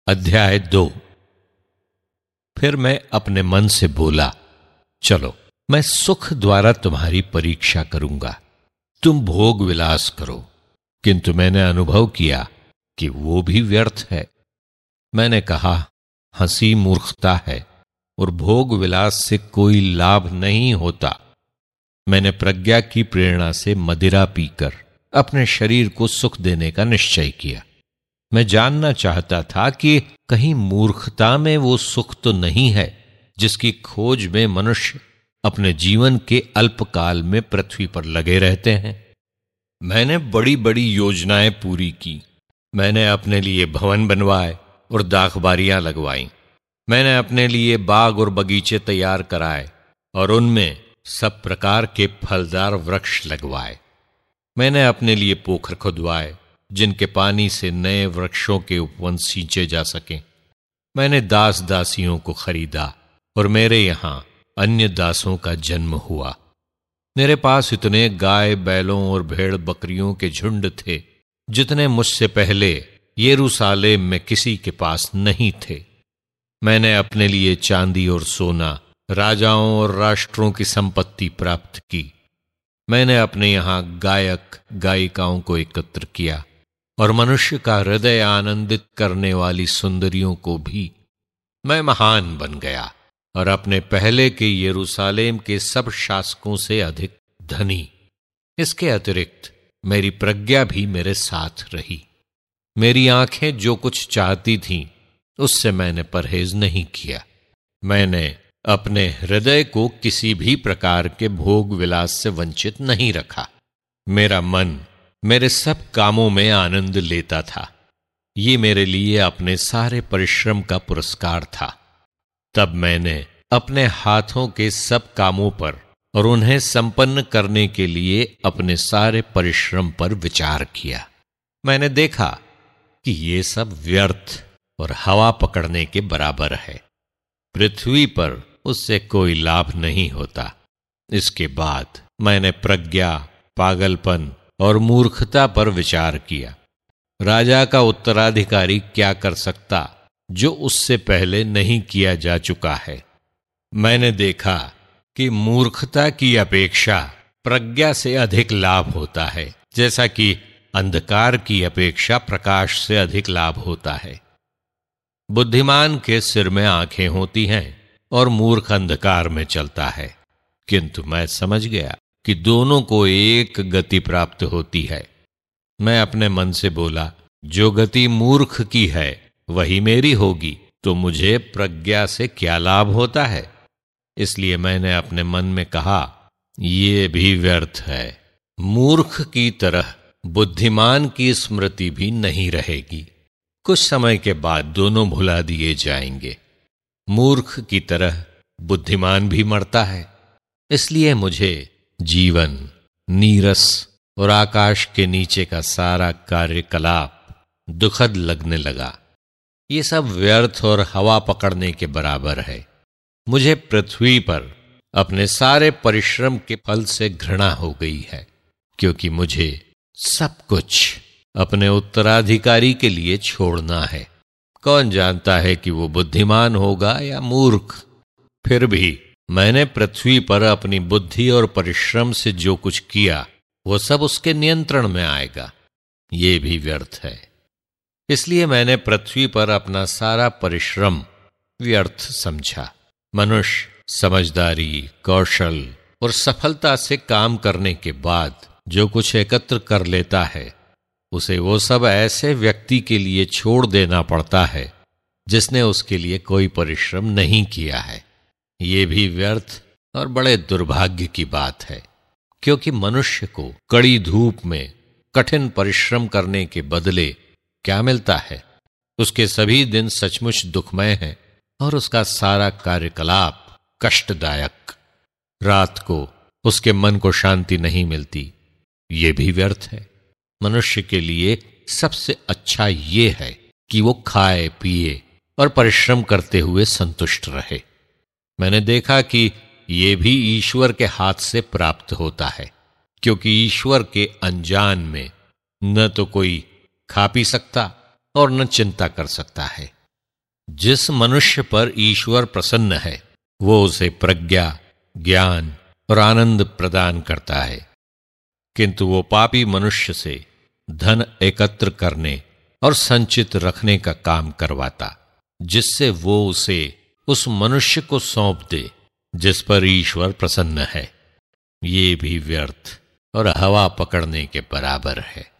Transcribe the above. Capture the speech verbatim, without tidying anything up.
अध्याय दो। फिर मैं अपने मन से बोला, चलो मैं सुख द्वारा तुम्हारी परीक्षा करूंगा, तुम भोग विलास करो। किंतु मैंने अनुभव किया कि वो भी व्यर्थ है। मैंने कहा, हंसी मूर्खता है और भोग विलास से कोई लाभ नहीं होता। मैंने प्रज्ञा की प्रेरणा से मदिरा पीकर अपने शरीर को सुख देने का निश्चय किया। मैं जानना चाहता था कि कहीं मूर्खता में वो सुख तो नहीं है जिसकी खोज में मनुष्य अपने जीवन के अल्पकाल में पृथ्वी पर लगे रहते हैं। मैंने बड़ी बड़ी योजनाएं पूरी की। मैंने अपने लिए भवन बनवाए और दाखबारियां लगवाई। मैंने अपने लिए बाग और बगीचे तैयार कराए और उनमें सब प्रकार के फलदार वृक्ष लगवाए। मैंने अपने लिए पोखर खुदवाए जिनके पानी से नए वृक्षों के उपवन सींचे जा सकें। मैंने दास दासियों को खरीदा और मेरे यहां अन्य दासों का जन्म हुआ। मेरे पास इतने गाय बैलों और भेड़ बकरियों के झुंड थे जितने मुझसे पहले यरूशलेम में किसी के पास नहीं थे। मैंने अपने लिए चांदी और सोना, राजाओं और राष्ट्रों की संपत्ति प्राप्त की। मैंने अपने यहां गायक गायिकाओं को एकत्र किया और मनुष्य का हृदय आनंदित करने वाली सुंदरियों को भी। मैं महान बन गया और अपने पहले के यरूशलेम के सब शासकों से अधिक धनी। इसके अतिरिक्त मेरी प्रज्ञा भी मेरे साथ रही। मेरी आंखें जो कुछ चाहती थीं उससे मैंने परहेज नहीं किया। मैंने अपने हृदय को किसी भी प्रकार के भोग विलास से वंचित नहीं रखा। मेरा मन मेरे सब कामों में आनंद लेता था। ये मेरे लिए अपने सारे परिश्रम का पुरस्कार था। तब मैंने अपने हाथों के सब कामों पर और उन्हें संपन्न करने के लिए अपने सारे परिश्रम पर विचार किया। मैंने देखा कि ये सब व्यर्थ और हवा पकड़ने के बराबर है। पृथ्वी पर उससे कोई लाभ नहीं होता। इसके बाद मैंने प्रज्ञा, पागलपन और मूर्खता पर विचार किया। राजा का उत्तराधिकारी क्या कर सकता जो उससे पहले नहीं किया जा चुका है। मैंने देखा कि मूर्खता की अपेक्षा प्रज्ञा से अधिक लाभ होता है, जैसा कि अंधकार की अपेक्षा प्रकाश से अधिक लाभ होता है। बुद्धिमान के सिर में आंखें होती हैं और मूर्ख अंधकार में चलता है। किंतु मैं समझ गया कि दोनों को एक गति प्राप्त होती है। मैं अपने मन से बोला, जो गति मूर्ख की है वही मेरी होगी, तो मुझे प्रज्ञा से क्या लाभ होता है। इसलिए मैंने अपने मन में कहा, ये भी व्यर्थ है। मूर्ख की तरह बुद्धिमान की स्मृति भी नहीं रहेगी। कुछ समय के बाद दोनों भुला दिए जाएंगे। मूर्ख की तरह बुद्धिमान भी मरता है। इसलिए मुझे जीवन, नीरस और आकाश के नीचे का सारा कार्यकलाप दुखद लगने लगा। ये सब व्यर्थ और हवा पकड़ने के बराबर है। मुझे पृथ्वी पर अपने सारे परिश्रम के फल से घृणा हो गई है, क्योंकि मुझे सब कुछ अपने उत्तराधिकारी के लिए छोड़ना है। कौन जानता है कि वो बुद्धिमान होगा या मूर्ख। फिर भी मैंने पृथ्वी पर अपनी बुद्धि और परिश्रम से जो कुछ किया वो सब उसके नियंत्रण में आएगा। ये भी व्यर्थ है। इसलिए मैंने पृथ्वी पर अपना सारा परिश्रम व्यर्थ समझा। मनुष्य समझदारी, कौशल और सफलता से काम करने के बाद जो कुछ एकत्र कर लेता है उसे वो सब ऐसे व्यक्ति के लिए छोड़ देना पड़ता है जिसने उसके लिए कोई परिश्रम नहीं किया है। ये भी व्यर्थ और बड़े दुर्भाग्य की बात है, क्योंकि मनुष्य को कड़ी धूप में कठिन परिश्रम करने के बदले क्या मिलता है। उसके सभी दिन सचमुच दुखमय हैं और उसका सारा कार्यकलाप कष्टदायक। रात को उसके मन को शांति नहीं मिलती। ये भी व्यर्थ है। मनुष्य के लिए सबसे अच्छा ये है कि वो खाए पिए और परिश्रम करते हुए संतुष्ट रहे। मैंने देखा कि ये भी ईश्वर के हाथ से प्राप्त होता है, क्योंकि ईश्वर के अनजान में न तो कोई खा पी सकता और न चिंता कर सकता है। जिस मनुष्य पर ईश्वर प्रसन्न है वो उसे प्रज्ञा, ज्ञान और आनंद प्रदान करता है, किंतु वो पापी मनुष्य से धन एकत्र करने और संचित रखने का काम करवाता, जिससे वो उसे उस मनुष्य को सौंप दे जिस पर ईश्वर प्रसन्न है। ये भी व्यर्थ और हवा पकड़ने के बराबर है।